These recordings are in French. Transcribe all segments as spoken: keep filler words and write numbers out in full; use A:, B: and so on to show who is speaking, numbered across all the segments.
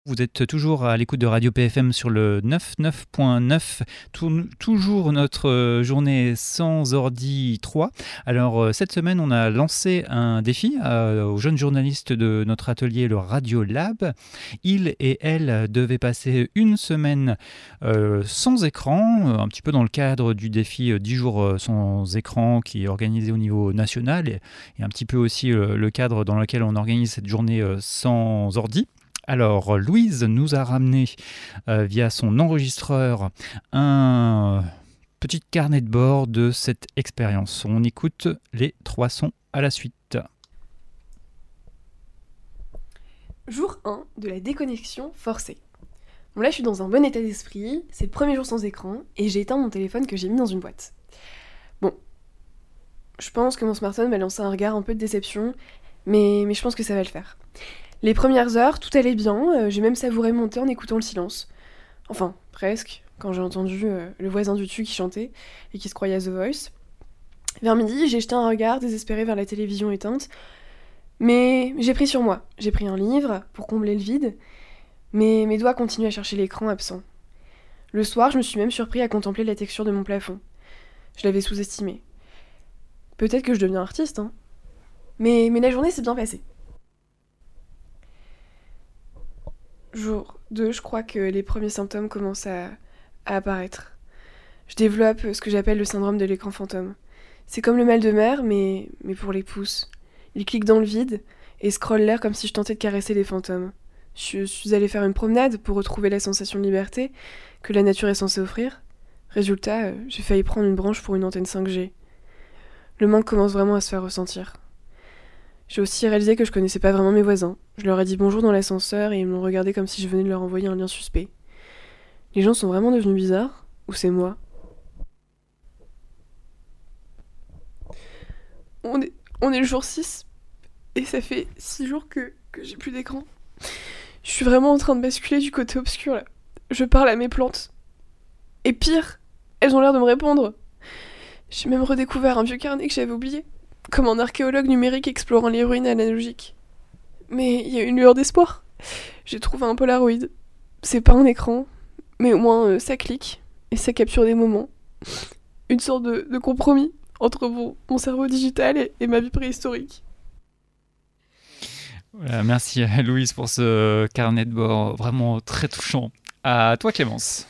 A: Vous êtes toujours à l'écoute de Radio P F M sur le quatre-vingt-neuf point neuf, Tour- toujours notre euh, journée sans ordi trois. Alors euh, cette semaine, on a lancé un défi euh, aux jeunes journalistes de notre atelier, le Radio Lab. Ils et elles devaient passer une semaine euh, sans écran, euh, un petit peu dans le cadre du défi euh, dix jours euh, sans écran qui est organisé au niveau national et, et un petit peu aussi euh, le cadre dans lequel on organise cette journée euh, sans ordi. Alors, Louise nous a ramené euh, via son enregistreur un petit carnet de bord de cette expérience. On écoute les trois sons à la suite.
B: Jour un de la déconnexion forcée. Bon là je suis dans un bon état d'esprit, c'est le premier jour sans écran et j'ai éteint mon téléphone que j'ai mis dans une boîte. Bon, je pense que mon smartphone m'a lancé un regard un peu de déception, mais, mais je pense que ça va le faire. Les premières heures, tout allait bien, euh, j'ai même savouré mon thé en écoutant le silence. Enfin, presque, quand j'ai entendu euh, le voisin du dessus qui chantait et qui se croyait à The Voice. Vers midi, j'ai jeté un regard désespéré vers la télévision éteinte, mais j'ai pris sur moi. J'ai pris un livre pour combler le vide, mais mes doigts continuent à chercher l'écran absent. Le soir, je me suis même surpris à contempler la texture de mon plafond. Je l'avais sous-estimé. Peut-être que je deviens artiste, hein. Mais, mais la journée s'est bien passée. Jour deux, je crois que les premiers symptômes commencent à, à apparaître. Je développe ce que j'appelle le syndrome de l'écran fantôme. C'est comme le mal de mer, mais, mais pour les pouces. Il clique dans le vide et scrolle l'air comme si je tentais de caresser les fantômes. Je suis allée faire une promenade pour retrouver la sensation de liberté que la nature est censée offrir. Résultat, euh, j'ai failli prendre une branche pour une antenne cinq G. Le manque commence vraiment à se faire ressentir. J'ai aussi réalisé que je connaissais pas vraiment mes voisins. Je leur ai dit bonjour dans l'ascenseur et ils m'ont regardé comme si je venais de leur envoyer un lien suspect. Les gens sont vraiment devenus bizarres ? Ou c'est moi ? On est, on est le jour six et ça fait six jours que, que j'ai plus d'écran. Je suis vraiment en train de basculer du côté obscur là. Je parle à mes plantes. Et pire, elles ont l'air de me répondre. J'ai même redécouvert un vieux carnet que j'avais oublié, comme un archéologue numérique explorant les ruines analogiques. Mais il y a une lueur d'espoir. J'ai trouvé un Polaroid. C'est pas un écran, mais au moins euh, ça clique et ça capture des moments. Une sorte de, de compromis entre mon, mon cerveau digital et, et ma vie préhistorique.
A: Voilà, merci à Louise pour ce carnet de bord vraiment très touchant. À toi Clémence.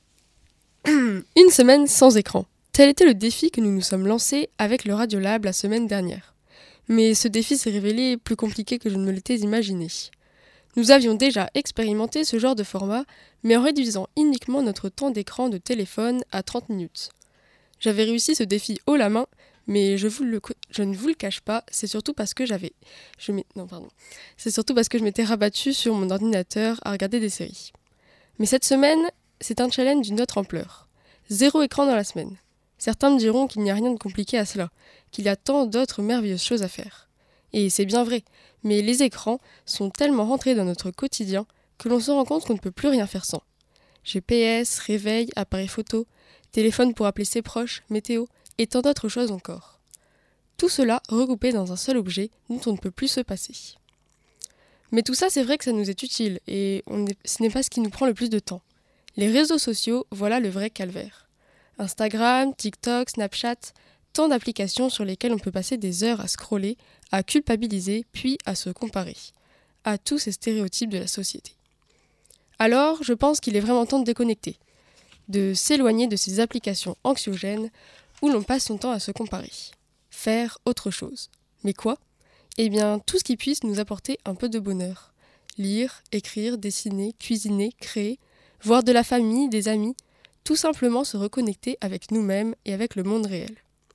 C: Une semaine sans écran. Tel était le défi que nous nous sommes lancés avec le Radiolab la semaine dernière. Mais ce défi s'est révélé plus compliqué que je ne me l'étais imaginé. Nous avions déjà expérimenté ce genre de format, mais en réduisant uniquement notre temps d'écran de téléphone à trente minutes. J'avais réussi ce défi haut la main, mais je, vous le, je ne vous le cache pas, c'est surtout parce que j'avais... Je non, pardon. C'est surtout parce que je m'étais rabattue sur mon ordinateur à regarder des séries. Mais cette semaine, c'est un challenge d'une autre ampleur. Zéro écran dans la semaine. Certains me diront qu'il n'y a rien de compliqué à cela, qu'il y a tant d'autres merveilleuses choses à faire. Et c'est bien vrai, mais les écrans sont tellement rentrés dans notre quotidien que l'on se rend compte qu'on ne peut plus rien faire sans. G P S, réveil, appareil photo, téléphone pour appeler ses proches, météo, et tant d'autres choses encore. Tout cela regroupé dans un seul objet dont on ne peut plus se passer. Mais tout ça, c'est vrai que ça nous est utile, et on est, ce n'est pas ce qui nous prend le plus de temps. Les réseaux sociaux, voilà le vrai calvaire. Instagram, TikTok, Snapchat, tant d'applications sur lesquelles on peut passer des heures à scroller, à culpabiliser, puis à se comparer, à tous ces stéréotypes de la société. Alors, je pense qu'il est vraiment temps de déconnecter, de s'éloigner de ces applications anxiogènes où l'on passe son temps à se comparer. Faire autre chose. Mais quoi ? Eh bien, tout ce qui puisse nous apporter un peu de bonheur. Lire, écrire, dessiner, cuisiner, créer, voir de la famille, des amis, tout simplement se reconnecter avec nous-mêmes et avec le monde réel.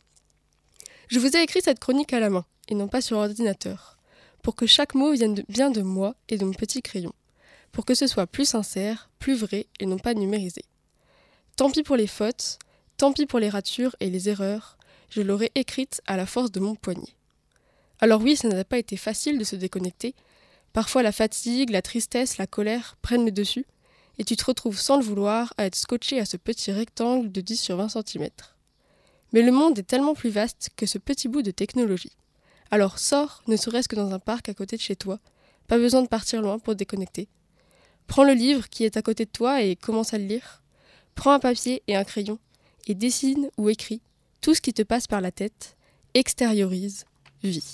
C: Je vous ai écrit cette chronique à la main, et non pas sur ordinateur, pour que chaque mot vienne de, bien de moi et de mon petit crayon, pour que ce soit plus sincère, plus vrai et non pas numérisé. Tant pis pour les fautes, tant pis pour les ratures et les erreurs, je l'aurais écrite à la force de mon poignet. Alors oui, ça n'a pas été facile de se déconnecter, parfois la fatigue, la tristesse, la colère prennent le dessus, et tu te retrouves sans le vouloir à être scotché à ce petit rectangle de dix sur vingt centimètres. Mais le monde est tellement plus vaste que ce petit bout de technologie. Alors sors, ne serait-ce que dans un parc à côté de chez toi, pas besoin de partir loin pour te déconnecter. Prends le livre qui est à côté de toi et commence à le lire. Prends un papier et un crayon et dessine ou écris tout ce qui te passe par la tête. Extériorise, vis.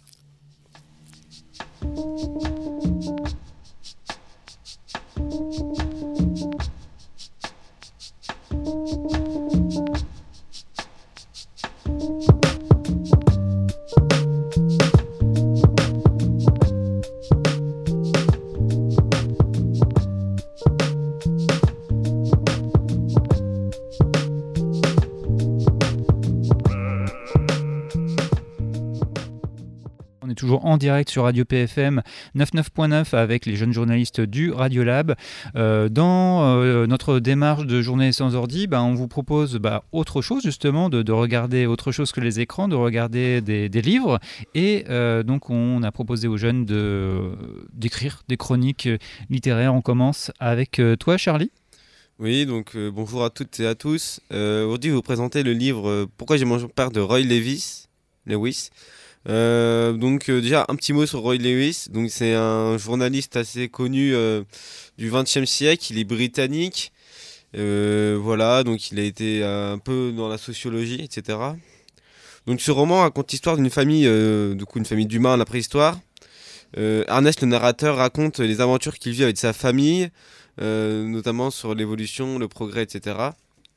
A: Toujours en direct sur Radio P F M quatre-vingt-neuf point neuf avec les jeunes journalistes du Radiolab. Euh, dans euh, notre démarche de journée sans ordi, bah, on vous propose bah, autre chose justement, de, de regarder autre chose que les écrans, de regarder des, des livres. Et euh, donc on a proposé aux jeunes de, d'écrire des chroniques littéraires. On commence avec euh, toi Charlie.
D: Oui, donc euh, bonjour à toutes et à tous. Euh, aujourd'hui, je vais vous présenter le livre euh, Pourquoi j'ai mangé mon père de Roy Lewis. Lewis. Euh, donc euh, déjà un petit mot sur Roy Lewis. Donc c'est un journaliste assez connu euh, du vingtième siècle. Il est britannique. Euh, voilà, donc il a été euh, un peu dans la sociologie, et cetera. Donc ce roman raconte l'histoire d'une famille, euh, du coup une famille d'humains à la préhistoire. Euh, Ernest, le narrateur, raconte les aventures qu'il vit avec sa famille, euh, notamment sur l'évolution, le progrès, et cetera.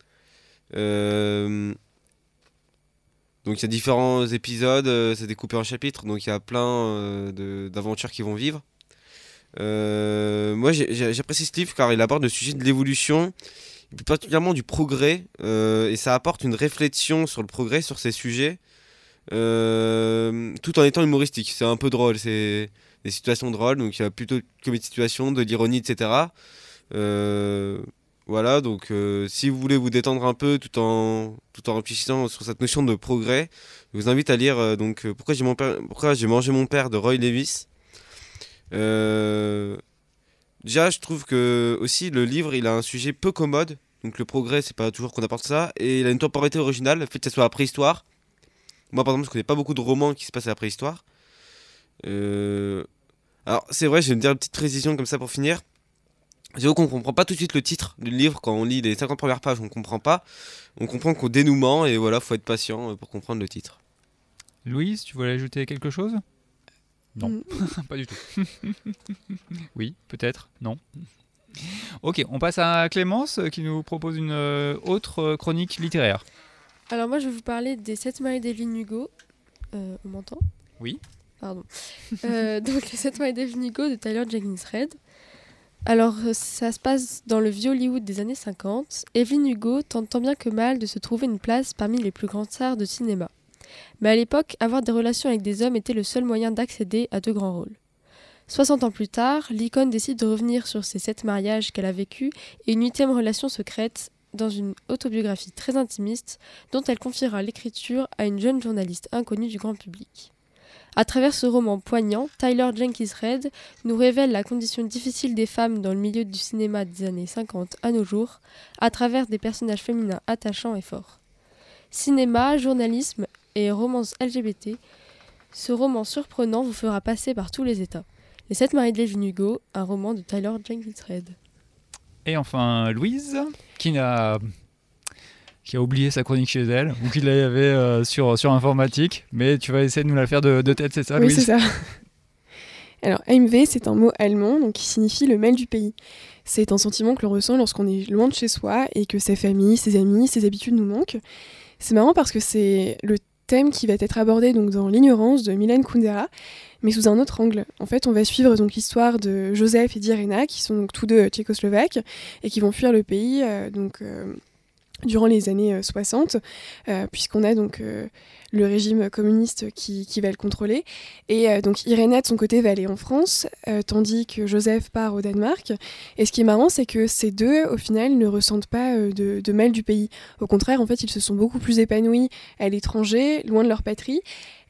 D: Euh, Donc il y a différents épisodes, euh, c'est découpé en chapitres, donc il y a plein euh, de, d'aventures qu'ils vont vivre. Euh, moi j'ai, j'ai, j'apprécie ce livre car il aborde le sujet de l'évolution, et plus particulièrement du progrès, euh, et ça apporte une réflexion sur le progrès, sur ces sujets, euh, tout en étant humoristique. C'est un peu drôle, c'est des situations drôles, donc il y a plutôt comme des situations, de l'ironie, et cetera. Euh, Voilà, donc euh, si vous voulez vous détendre un peu tout en, tout en réfléchissant sur cette notion de progrès, je vous invite à lire euh, donc, euh, Pourquoi j'ai, mon père, Pourquoi j'ai mangé mon père de Roy Lewis. Euh, déjà, je trouve que aussi le livre il a un sujet peu commode, donc le progrès, c'est pas toujours qu'on apporte ça, et il a une temporalité originale, le fait que ça soit la préhistoire. Moi, par exemple, je connais pas beaucoup de romans qui se passent à la préhistoire. Euh, alors, c'est vrai, je vais me dire une petite précision comme ça pour finir. J'avoue qu'on comprend pas tout de suite le titre du livre quand on lit les cinquante premières pages, on comprend pas. On comprend qu'au dénouement, et voilà, faut être patient pour comprendre le titre.
A: Louise, tu voulais ajouter quelque chose ? Non, mmh. Pas du tout. Oui, peut-être, non. Ok, on passe à Clémence qui nous propose une euh, autre chronique littéraire.
C: Alors moi je vais vous parler des sept mailles d'Evelyn Hugo. Euh, on m'entend ?
A: Oui.
C: Pardon. euh, donc les sept mailles d'Evelyn Hugo de Taylor Jenkins Reid. Alors, ça se passe dans le vieux Hollywood des années cinquante. Evelyn Hugo tente tant bien que mal de se trouver une place parmi les plus grandes stars de cinéma. Mais à l'époque, avoir des relations avec des hommes était le seul moyen d'accéder à de grands rôles. soixante ans plus tard, l'icône décide de revenir sur ces sept mariages qu'elle a vécus et une huitième relation secrète dans une autobiographie très intimiste dont elle confiera l'écriture à une jeune journaliste inconnue du grand public. À travers ce roman poignant, Taylor Jenkins Reid nous révèle la condition difficile des femmes dans le milieu du cinéma des années cinquante à nos jours, à travers des personnages féminins attachants et forts. Cinéma, journalisme et romance L G B T, ce roman surprenant vous fera passer par tous les états. Les sept maris d'Evelyn Hugo, un roman de Taylor Jenkins Reid.
A: Et enfin Louise, qui n'a... qui a oublié sa chronique chez elle, ou qui l'avait euh, sur, sur informatique, mais tu vas essayer de nous la faire de, de tête, c'est ça,
B: Oui,
A: Louise ?
B: c'est ça. Alors, Heimweh, c'est un mot allemand donc, qui signifie le mal du pays. C'est un sentiment que l'on ressent lorsqu'on est loin de chez soi et que sa famille, ses amis, ses habitudes nous manquent. C'est marrant parce que c'est le thème qui va être abordé donc, dans L'ignorance de Milan Kundera, mais sous un autre angle. En fait, on va suivre donc, l'histoire de Joseph et d'Irena, qui sont donc, tous deux tchécoslovaques, et qui vont fuir le pays euh, donc, euh, durant les années euh, soixante, euh, puisqu'on a donc euh, le régime communiste qui, qui va le contrôler. Et euh, donc Irena, de son côté, va aller en France, euh, tandis que Joseph part au Danemark. Et ce qui est marrant, c'est que ces deux, au final, ne ressentent pas euh, de, de mal du pays. Au contraire, en fait, ils se sont beaucoup plus épanouis à l'étranger, loin de leur patrie.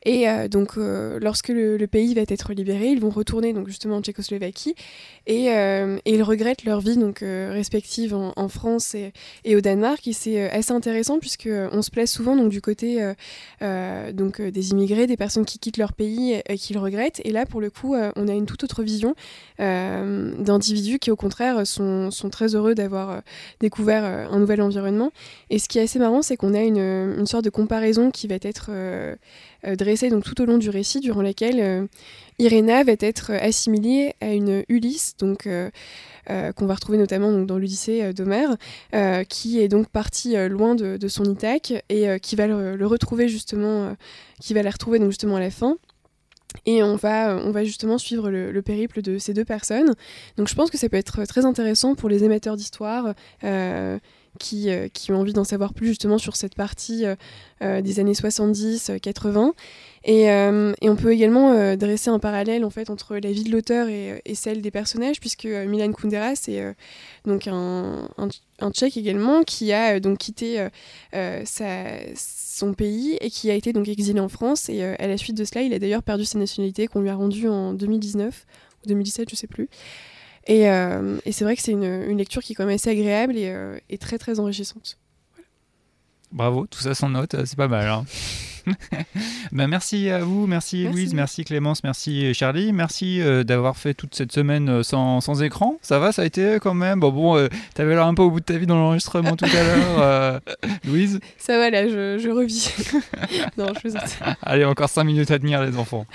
B: Et euh, donc, euh, lorsque le, le pays va être libéré, ils vont retourner donc, justement en Tchécoslovaquie et, euh, et ils regrettent leur vie donc, euh, respective en, en France et, et au Danemark. Et c'est euh, assez intéressant puisqu'on se place souvent donc, du côté euh, euh, donc, euh, des immigrés, des personnes qui quittent leur pays et, et qui le regrettent. Et là, pour le coup, euh, on a une toute autre vision euh, d'individus qui, au contraire, sont, sont très heureux d'avoir euh, découvert euh, un nouvel environnement. Et ce qui est assez marrant, c'est qu'on a une, une sorte de comparaison qui va être euh, euh, dressée donc, tout au long du récit, durant laquelle euh, Irena va être assimilée à une Ulysse, donc, euh, euh, qu'on va retrouver notamment donc, dans l'Odyssée euh, d'Homère, euh, qui est donc partie euh, loin de, de son Ithaque et euh, qui va le, le retrouver justement, euh, qui va la retrouver donc, justement à la fin. Et on va, on va justement suivre le, le périple de ces deux personnes. Donc je pense que ça peut être très intéressant pour les amateurs d'histoire euh, qui, euh, qui ont envie d'en savoir plus justement sur cette partie euh, euh, des années soixante-dix quatre-vingts. Et, euh, et on peut également euh, dresser un parallèle en fait, entre la vie de l'auteur et, et celle des personnages, puisque euh, Milan Kundera, c'est euh, donc un, un, un Tchèque également qui a euh, donc quitté euh, euh, sa, son pays et qui a été donc exilé en France. Et euh, à la suite de cela, il a d'ailleurs perdu sa nationalité qu'on lui a rendue en deux mille dix-neuf ou deux mille dix-sept, je ne sais plus. Et, euh, et c'est vrai que c'est une, une lecture qui est quand même assez agréable et, euh, et très très enrichissante. Voilà.
A: Bravo, tout ça sans note, c'est pas mal. Hein. Ben merci à vous, merci, merci Louise, merci Clémence, merci Charlie, merci euh, d'avoir fait toute cette semaine euh, sans, sans écran. Ça va, ça a été quand même. Bon, bon euh, t'avais l'air un peu au bout de ta vie dans l'enregistrement tout à l'heure, euh, Louise.
B: Ça va là, je, je revis. Non, je plaisante.
A: Allez, encore cinq minutes à tenir, les enfants.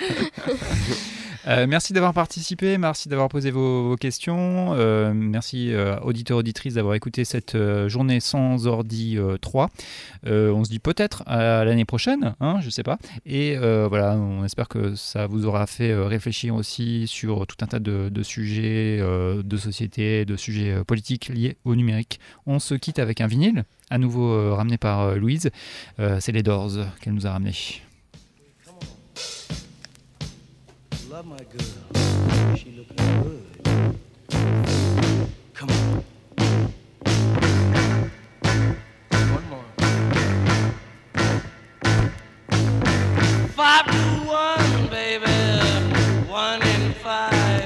A: Euh, merci d'avoir participé, merci d'avoir posé vos, vos questions, euh, merci euh, auditeurs, auditrices d'avoir écouté cette euh, journée sans ordi euh, trois. Euh, on se dit peut-être à l'année prochaine, hein, je sais pas. Et euh, voilà, on espère que ça vous aura fait euh, réfléchir aussi sur tout un tas de, de sujets euh, de société, de sujets euh, politiques liés au numérique. On se quitte avec un vinyle, à nouveau euh, ramené par euh, Louise. Euh, c'est les Doors qu'elle nous a ramené.
E: Love my girl, she looking good. Come on. One more. Five to one, baby. One in five.